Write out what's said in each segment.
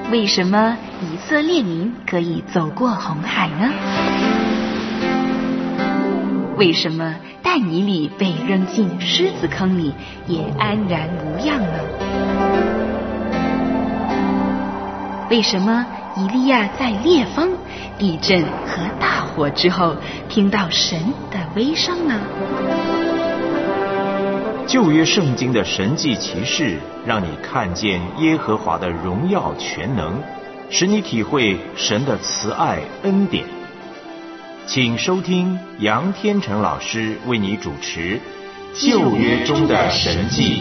为什么以色列民可以走过红海呢？为什么但以理被扔进狮子坑里也安然无恙呢？为什么以利亚在烈风、地震和大火之后听到神的微声呢？ 旧约圣经的神迹奇事，让你看见耶和华的荣耀全能，使你体会神的慈爱恩典。请收听杨天成老师为你主持《旧约中的神迹》。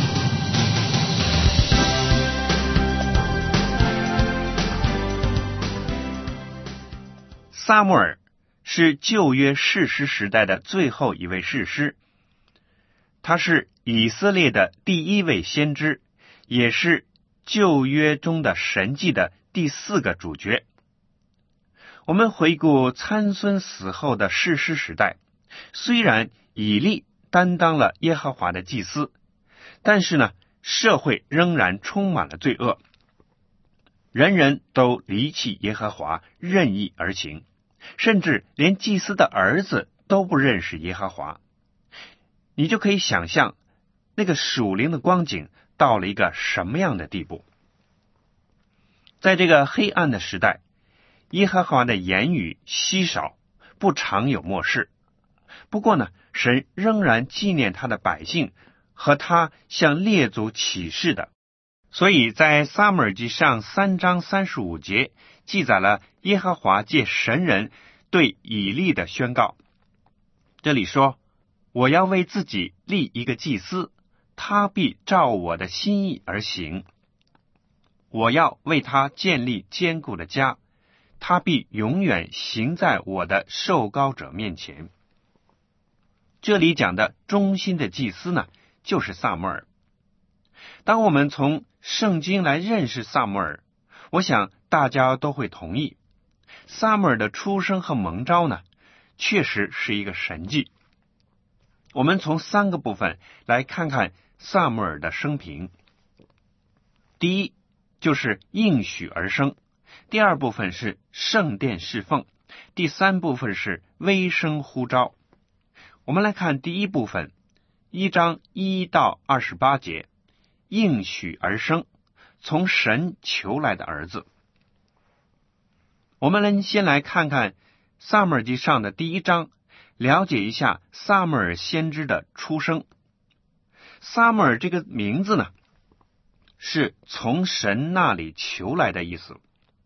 撒母耳是旧约士师时代的最后一位士师，他是以色列的第一位先知，也是旧约中的神迹的第4个主角。我们回顾参孙死后的士师时代，虽然以利担当了耶和华的祭司，但是呢，社会仍然充满了罪恶，人人都离弃耶和华，任意而行，甚至连祭司的儿子都不认识耶和华。你就可以想象那个属灵的光景到了一个什么样的地步。在这个黑暗的时代，耶和华的言语稀少，不常有默示。不过呢，神仍然纪念他的百姓和他向列祖起誓的。所以在撒母耳记上3章35节记载了耶和华借神人对以利的宣告。这里说，我要为自己立一个祭司，他必照我的心意而行。我要为他建立坚固的家，他必永远行在我的受膏者面前。这里讲的忠心的祭司呢，就是撒母耳。当我们从圣经来认识撒母耳，我想大家都会同意，撒母耳的出生和蒙召呢，确实是一个神迹。我们从3个部分来看看撒母耳的生平。第一，就是应许而生；第2部分是圣殿侍奉；第3部分是微声呼召。我们来看第一部分，1章1到28节，应许而生，从神求来的儿子。我们先来看看撒母耳记上的第1章，了解一下撒母耳先知的出生。撒母耳这个名字呢，是从神那里求来的意思。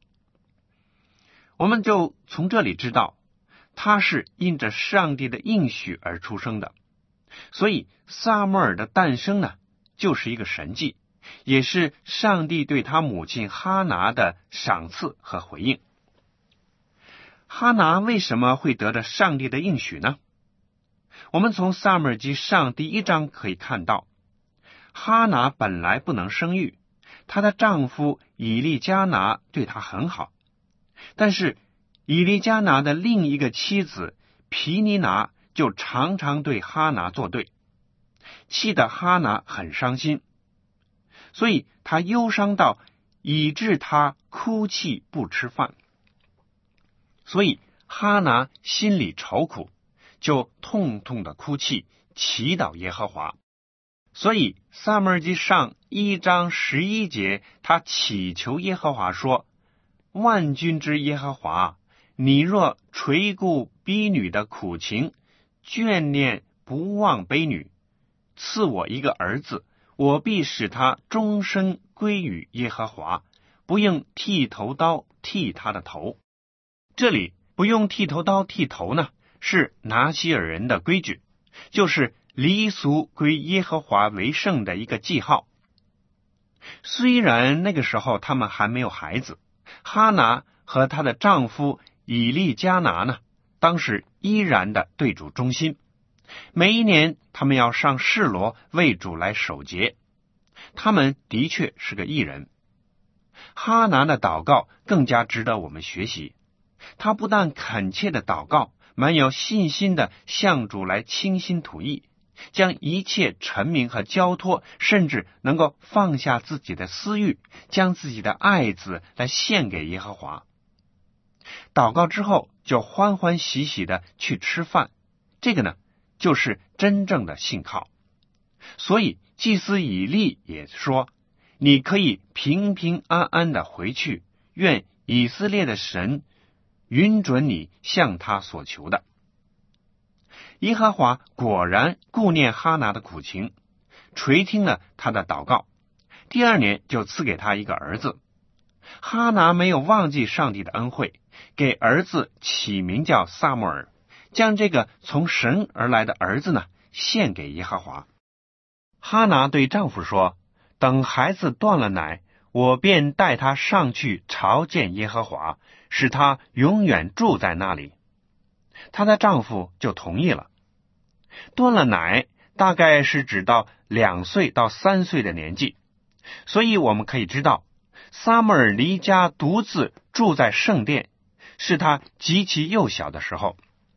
我们就从这里知道，他是因着上帝的应许而出生的。所以撒母耳的诞生呢，就是一个神迹，也是上帝对他母亲哈拿的赏赐和回应。哈拿为什么会得着上帝的应许呢？我们从撒母耳记上第1章可以看到，哈拿本来不能生育，她的丈夫以利加拿对她很好，但是以利加拿的另一个妻子皮尼拿就常常对哈拿作对，气得哈拿很伤心，所以她忧伤到以致她哭泣不吃饭。所以哈拿心里愁苦，就痛痛的哭泣，祈祷耶和华。所以撒母耳记上1章11节，他祈求耶和华说，万军之耶和华，你若垂顾婢女的苦情，眷念不忘卑女，赐我一个儿子，我必使他终身归于耶和华，不用剃头刀剃他的头。这里不用剃头刀剃头呢，是拿西尔人的规矩，就是离俗归耶和华为圣的一个记号。虽然那个时候他们还没有孩子，哈拿和她的丈夫以利加拿呢，当时依然的对主忠心。每一年他们要上示罗为主来守节，他们的确是个义人。哈拿的祷告更加值得我们学习，他不但恳切的祷告，蛮有信心的向主来倾心吐意， 将一切陈明和交托，甚至能够放下自己的私欲，将自己的爱子来献给耶和华。祷告之后就欢欢喜喜的去吃饭，这个呢就是真正的信靠。所以祭司以利也说，你可以平平安安的回去，愿以色列的神允准你向他所求的。耶和华果然顾念哈拿的苦情，垂听了他的祷告，第2年就赐给他一个儿子。哈拿没有忘记上帝的恩惠，给儿子起名叫撒母耳，将这个从神而来的儿子呢献给耶和华。哈拿对丈夫说，等孩子断了奶，我便带他上去朝见耶和华，使他永远住在那里。她的丈夫就同意了。断了奶大概是指到2岁到3岁的年纪，所以我们可以知道，撒母耳离家独自住在圣殿，是他极其幼小的时候。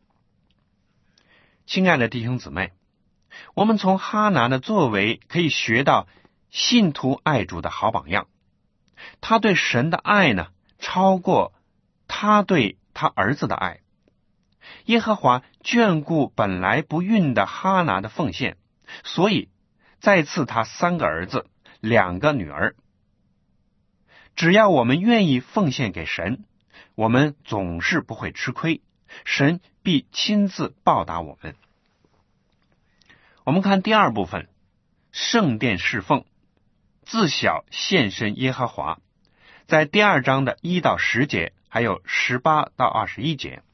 亲爱的弟兄姊妹，我们从哈拿的作为可以学到信徒爱主的好榜样。他对神的爱呢，超过他对他儿子的爱。耶和华眷顾本来不孕的哈拿的奉献，所以再赐他3个儿子2个女儿。只要我们愿意奉献给神，我们总是不会吃亏，神必亲自报答我们。我们看第2部分，圣殿侍奉，自小献身耶和华，在第2章的1到10节，还有18到21节。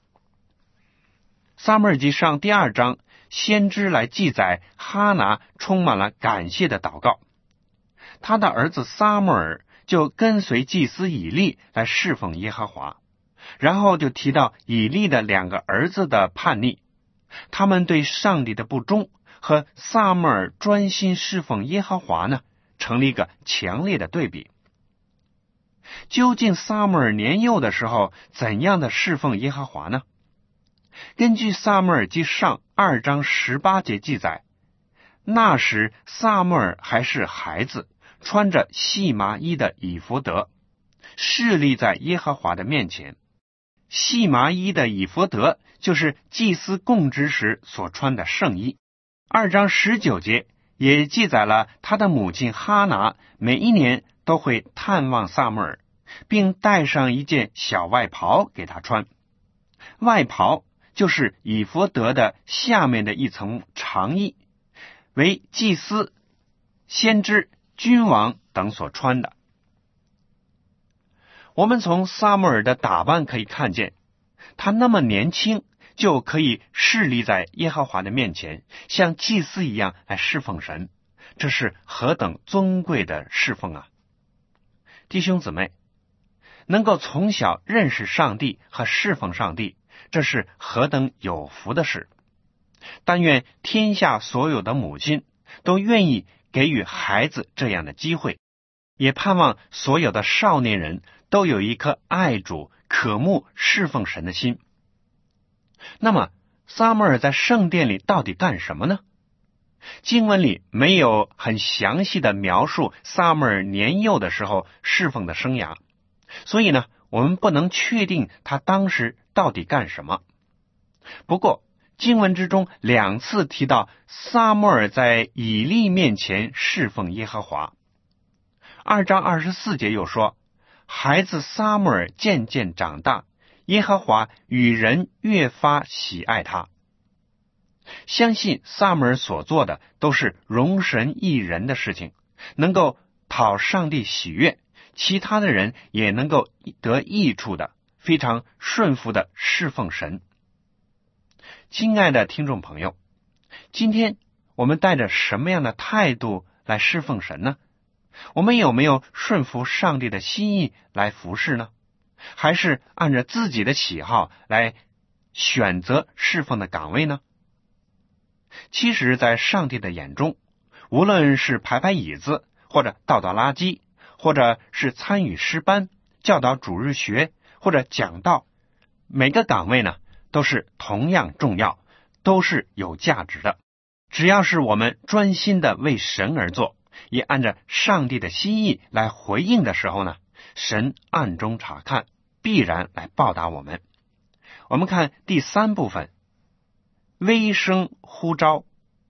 撒母耳记上第2章，先知来记载哈拿充满了感谢的祷告，他的儿子撒母耳就跟随祭司以利来侍奉耶和华，然后就提到以利的2个儿子的叛逆，他们对上帝的不忠和撒母耳专心侍奉耶和华呢，成了一个强烈的对比。究竟撒母耳年幼的时候怎样的侍奉耶和华呢？根据撒母耳记上2章18节记载，那时撒母耳还是孩子，穿着细麻衣的以弗得，侍立在耶和华的面前。细麻衣的以弗得就是祭司供职时所穿的圣衣。2章19节也记载了他的母亲哈拿每一年都会探望撒母耳，并带上一件小外袍给他穿。外袍就是以弗得的下面的一层长衣，为祭司、先知、君王等所穿的。我们从撒母耳的打扮可以看见，他那么年轻就可以侍立在耶和华的面前，像祭司一样来侍奉神，这是何等尊贵的侍奉啊！弟兄姊妹，能够从小认识上帝和侍奉上帝，这是何等有福的事。但愿天下所有的母亲都愿意给予孩子这样的机会，也盼望所有的少年人都有一颗爱主、渴慕侍奉神的心。那么撒母耳在圣殿里到底干什么呢？经文里没有很详细的描述撒母耳年幼的时候侍奉的生涯，所以呢，我们不能确定他当时到底干什么。不过经文之中2次提到撒母耳在以利面前侍奉耶和华。2章24节又说，孩子撒母耳渐渐长大，耶和华与人越发喜爱他。相信撒母耳所做的都是荣神益人的事情，能够讨上帝喜悦，其他的人也能够得益处的，非常顺服的侍奉神。亲爱的听众朋友，今天我们带着什么样的态度来侍奉神呢？我们有没有顺服上帝的心意来服侍呢？还是按照自己的喜好来选择侍奉的岗位呢？其实在上帝的眼中，无论是排排椅子，或者倒倒垃圾，或者是参与诗班、教导主日学，或者讲道，每个岗位呢都是同样重要，都是有价值的。 只要是我们专心的为神而做，也按照上帝的心意来回应的时候呢，神暗中察看，必然来报答我们。我们看第3部分，微声呼召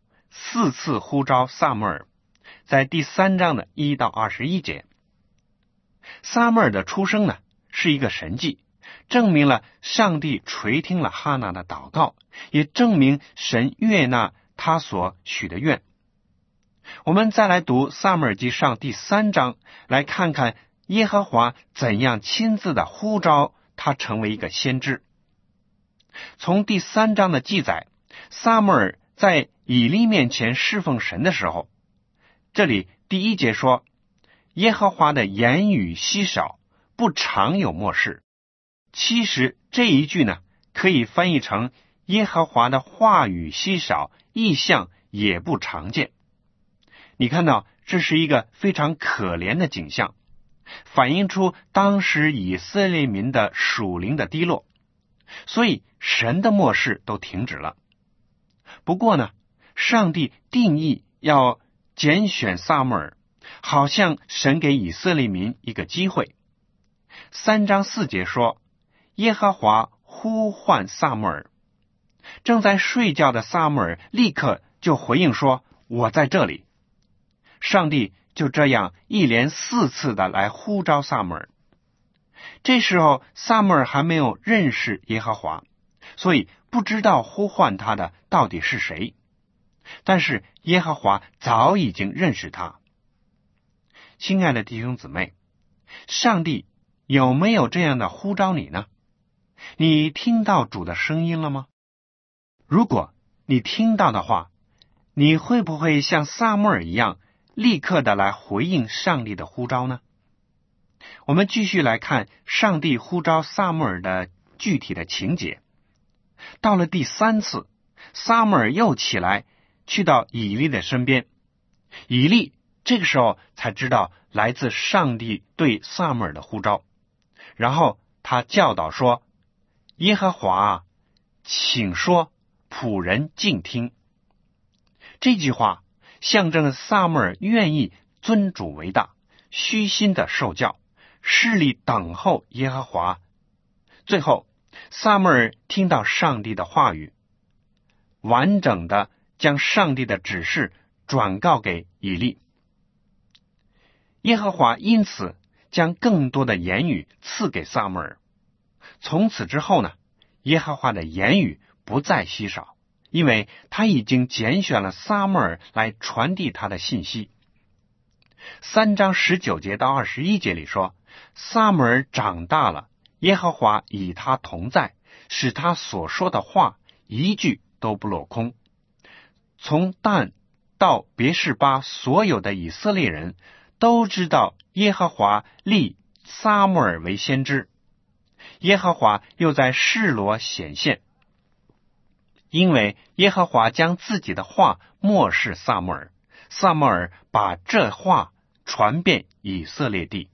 ，4次呼召撒母耳，在第3章的1到21节。撒母耳的出生呢，是一个神迹，证明了上帝垂听了哈拿的祷告，也证明神悦纳他所许的愿。我们再来读撒母耳记上第3章，来看看耶和华怎样亲自的呼召他成为一个先知。从第3章的记载，撒母耳在以利面前侍奉神的时候，这里第1节说，耶和华的言语稀少，不常有默示。其实这一句呢，可以翻译成耶和华的话语稀少，异象也不常见。你看到这是一个非常可怜的景象，反映出当时以色列民的属灵的低落，所以神的默示都停止了。不过呢，上帝定义要拣选撒母耳，好像神给以色列民一个机会。3章4节说，耶和华呼唤撒母耳，正在睡觉的撒母耳立刻就回应说，我在这里。上帝就这样一连4次的来呼召撒母耳。这时候撒母耳还没有认识耶和华，所以不知道呼唤他的到底是谁。但是耶和华早已经认识他。亲爱的弟兄姊妹，上帝有没有这样的呼召你呢？你听到主的声音了吗？如果你听到的话，你会不会像撒母耳一样立刻的来回应上帝的呼召呢？我们继续来看上帝呼召撒母耳的具体的情节。到了第3次，撒母耳又起来去到以利的身边，以利这个时候才知道来自上帝对撒母耳的呼召，然后他教导说，耶和华啊，请说，仆人静听。这句话象征撒母耳愿意尊主为大，虚心的受教，势力等候耶和华。最后撒母耳听到上帝的话语，完整的将上帝的指示转告给以利。耶和华因此将更多的言语赐给撒母耳。从此之后呢，耶和华的言语不再稀少，因为他已经拣选了撒母耳来传递他的信息。3章19节到21节里说，撒母耳长大了，耶和华与他同在，使他所说的话一句都不落空。从但到别是巴，所有的以色列人都知道耶和华立撒母耳为先知。耶和华又在示罗显现，因为耶和华将自己的话默示撒母耳，撒母耳把这话传遍以色列地。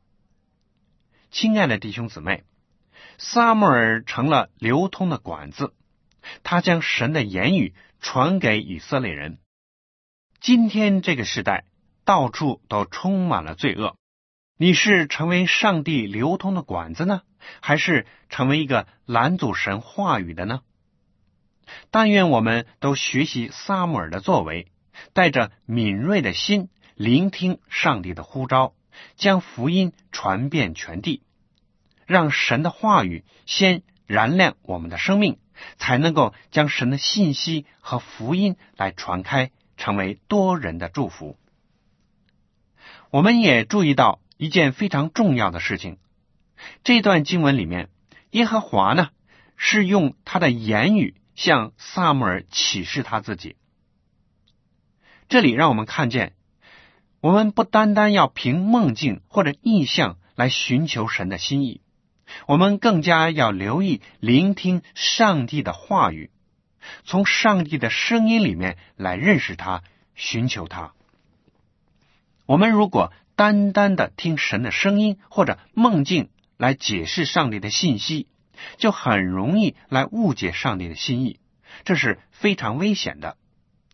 亲爱的弟兄姊妹，撒母耳成了流通的管子，他将神的言语传给以色列人。今天这个时代到处都充满了罪恶，你是成为上帝流通的管子呢，还是成为一个拦阻神话语的呢？但愿我们都学习撒母耳的作为，带着敏锐的心聆听上帝的呼召，将福音传遍全地，让神的话语先燃亮我们的生命，才能够将神的信息和福音来传开，成为多人的祝福。我们也注意到一件非常重要的事情，这段经文里面，耶和华呢是用他的言语向撒母耳启示他自己。这里让我们看见，我们不单单要凭梦境或者意象来寻求神的心意，我们更加要留意聆听上帝的话语，从上帝的声音里面来认识他，寻求他。我们如果单单的听神的声音或者梦境来解释上帝的信息，就很容易来误解上帝的心意，这是非常危险的。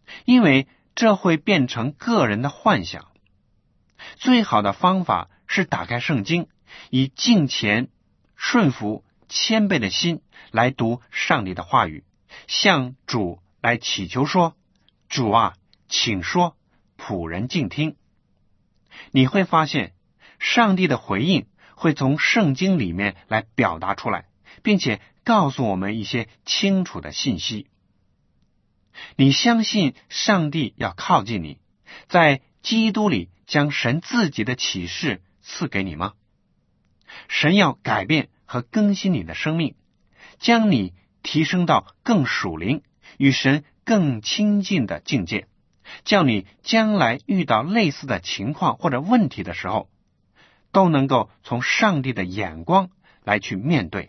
因为这会变成个人的幻想。最好的方法是打开圣经，以敬虔、顺服、谦卑的心来读上帝的话语，向主来祈求说：主啊，请说，仆人静听。你会发现上帝的回应会从圣经里面来表达出来，并且告诉我们一些清楚的信息。你相信上帝要靠近你，在基督里将神自己的启示赐给你吗？神要改变和更新你的生命，将你提升到更属灵、与神更亲近的境界，叫你将来遇到类似的情况或者问题的时候，都能够从上帝的眼光来去面对。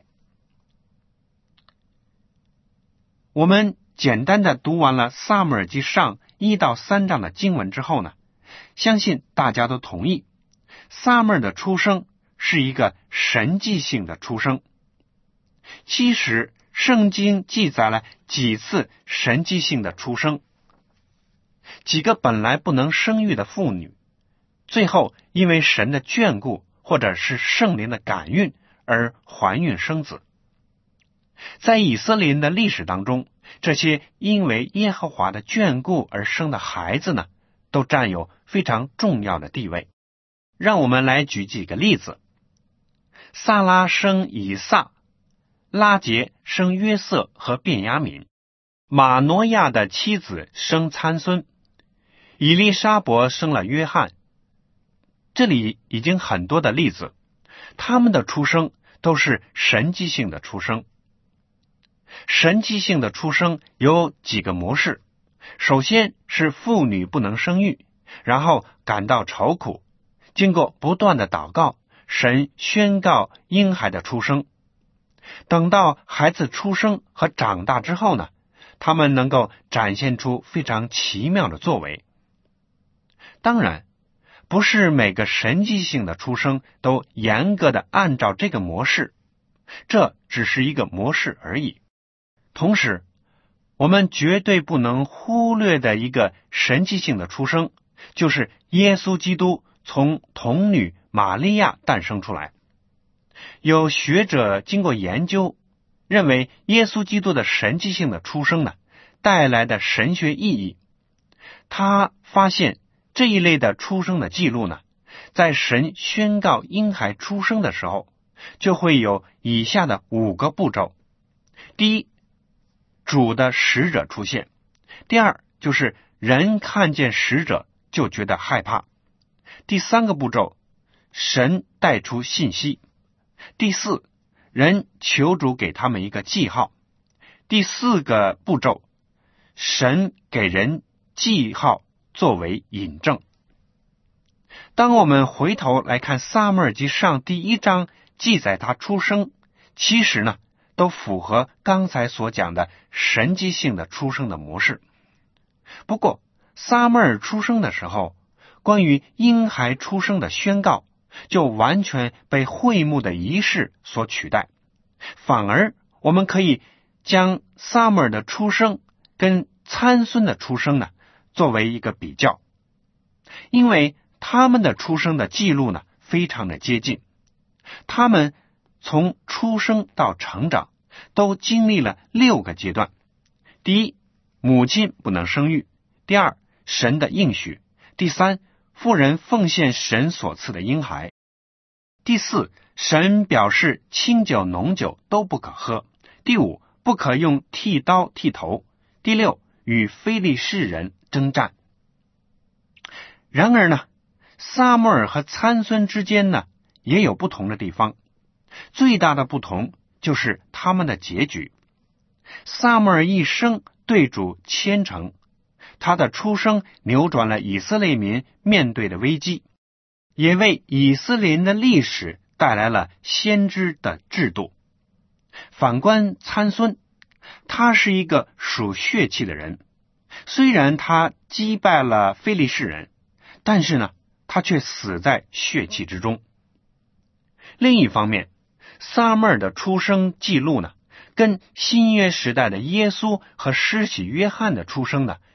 我们简单的读完了撒母耳记上1到3章的经文之后呢，相信大家都同意，撒母耳的出生是一个神迹性的出生。其实圣经记载了几次神迹性的出生，几个本来不能生育的妇女，最后因为神的眷顾或者是圣灵的感孕而怀孕生子。在以色列人的历史当中，这些因为耶和华的眷顾而生的孩子呢，都占有非常重要的地位。让我们来举几个例子。撒拉生以撒，拉结生约瑟和便雅悯，马挪亚的妻子生参孙，以利沙伯生了约翰。这里已经很多的例子，他们的出生都是神迹性的出生。神迹性的出生有几个模式，首先是妇女不能生育，然后感到愁苦，经过不断的祷告，神宣告婴孩的出生。等到孩子出生和长大之后呢，他们能够展现出非常奇妙的作为。当然，不是每个神迹性的出生都严格的按照这个模式，这只是一个模式而已。同时，我们绝对不能忽略的一个神迹性的出生，就是耶稣基督从童女玛利亚诞生出来。有学者经过研究，认为耶稣基督的神迹性的出生呢，带来的神学意义。他发现这一类的出生的记录呢，在神宣告婴孩出生的时候，就会有以下的5个步骤。第一，主的使者出现。第二，就是人看见使者就觉得害怕。第3个步骤，神带出信息。第4，人求主给他们一个记号。第4个步骤，神给人记号作为引证。当我们回头来看撒母耳记上第1章记载他出生，其实呢都符合刚才所讲的神迹性的出生的模式。不过撒母耳出生的时候，关于婴孩出生的宣告就完全被会幕的仪式所取代，反而我们可以将撒母耳的出生跟参孙的出生呢作为一个比较，因为他们的出生的记录呢非常的接近。他们从出生到成长都经历了6个阶段。第一，母亲不能生育；第二，神的应许；第三，妇人奉献神所赐的婴孩；第四，神表示清酒浓酒都不可喝；第五，不可用剃刀剃头；第六，与非利士人征战。然而呢，撒母耳和参孙之间呢也有不同的地方。最大的不同就是他们的结局。撒母耳一生对主虔诚，他的出生扭转了以色列民面对的危机，也为以色列人的历史带来了先知的制度。反观参孙，他是一个属血气的人，虽然他击败了非利士人，但是呢，他却死在血气之中。另一方面，撒母耳的出生记录呢，跟新约时代的耶稣和施洗约翰的出生呢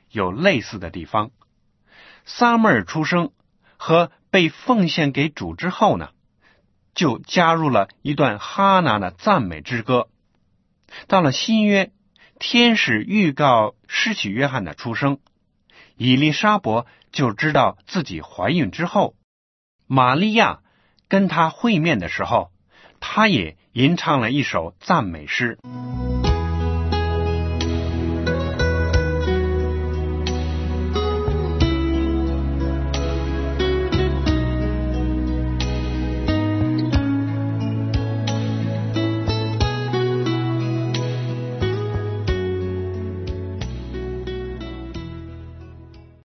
有类似的地方。撒母耳出生和被奉献给主之后呢，就加入了一段哈拿的赞美之歌。到了新约，天使预告施洗约翰的出生，以利沙伯就知道自己怀孕之后，玛利亚跟他会面的时候，他也吟唱了一首赞美诗。